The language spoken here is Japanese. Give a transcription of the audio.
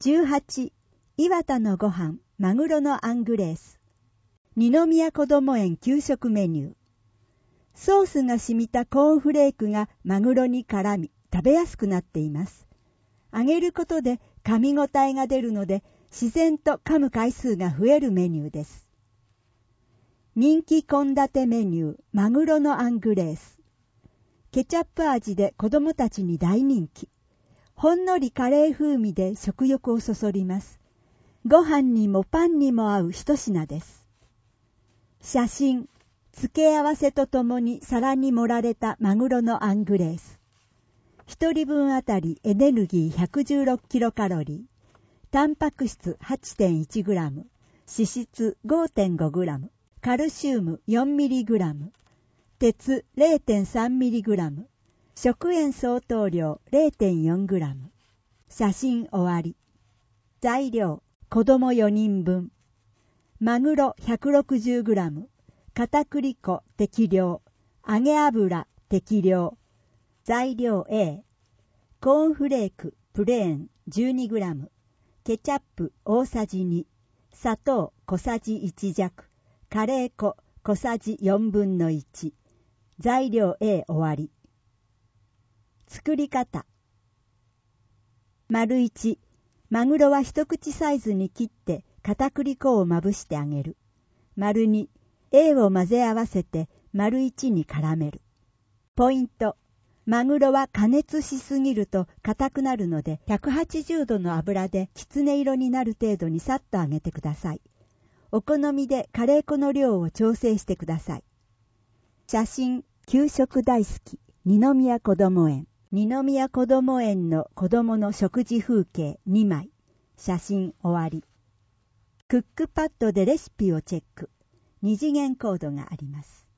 18、岩田のご飯、マグロのアングレース。二宮こども園給食メニュー。ソースが染みたコーンフレークがマグロに絡み、食べやすくなっています。揚げることで噛み応えが出るので、自然と噛む回数が増えるメニューです。人気献立メニュー、マグロのアングレース。ケチャップ味で子供たちに大人気。ほんのりカレー風味で食欲をそそります。ご飯にもパンにも合う一品です。写真、付け合わせとともに皿に盛られたマグロのアングレース。一人分あたりエネルギー116キロカロリー。タンパク質 8.1 グラム。脂質 5.5 グラム。カルシウム4ミリグラム。鉄 0.3 ミリグラム。食塩相当量 0.4 グラム。写真終わり。材料、子供4人分。マグロ160グラム。片栗粉適量。揚げ油適量。材料 A。コーンフレークプレーン12グラム。ケチャップ大さじ2。砂糖小さじ1弱。カレー粉小さじ4分の1。材料 A 終わり。作り方。丸1、マグロは一口サイズに切って片栗粉をまぶしてあげる。丸2、A を混ぜ合わせて丸1に絡める。ポイント。マグロは加熱しすぎると硬くなるので180度の油できつね色になる程度にさっと揚げてください。お好みでカレー粉の量を調整してください。写真、給食大好き、二宮こども園。二宮こども園の子供の食事風景2枚。写真終わり。クックパッドでレシピをチェック。2次元コードがあります。